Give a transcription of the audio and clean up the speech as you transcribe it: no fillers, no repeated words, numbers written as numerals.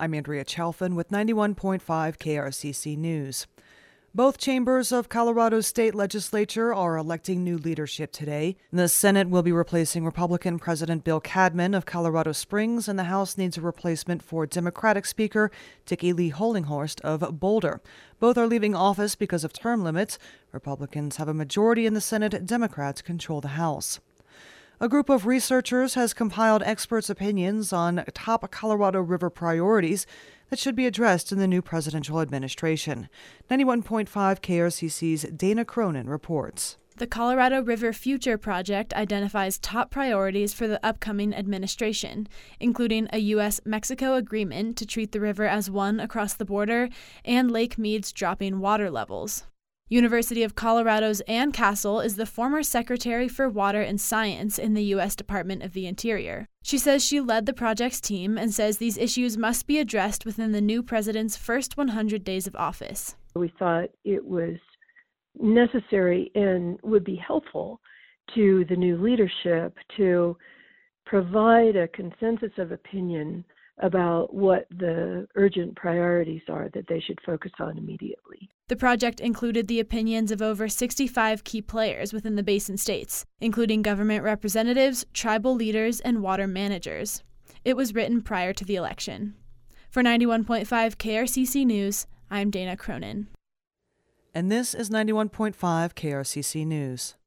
I'm Andrea Chalfin with 91.5 KRCC News. Both chambers of Colorado's state legislature are electing new leadership today. The Senate will be replacing Republican President Bill Cadman of Colorado Springs, and the House needs a replacement for Democratic Speaker Dickie Lee Hollinghorst of Boulder. Both are leaving office because of term limits. Republicans have a majority in the Senate. Democrats control the House. A group of researchers has compiled experts' opinions on top Colorado River priorities that should be addressed in the new presidential administration. 91.5 KRCC's Dana Cronin reports. The Colorado River Future Project identifies top priorities for the upcoming administration, including a U.S.-Mexico agreement to treat the river as one across the border and Lake Mead's dropping water levels. University of Colorado's Ann Castle is the former Secretary for Water and Science in the U.S. Department of the Interior. She says she led the project's team and says these issues must be addressed within the new president's first 100 days of office. We thought it was necessary and would be helpful to the new leadership to provide a consensus of opinion about what the urgent priorities are that they should focus on immediately. The project included the opinions of over 65 key players within the Basin states, including government representatives, tribal leaders, and water managers. It was written prior to the election. For 91.5 KRCC News, I'm Dana Cronin. And this is 91.5 KRCC News.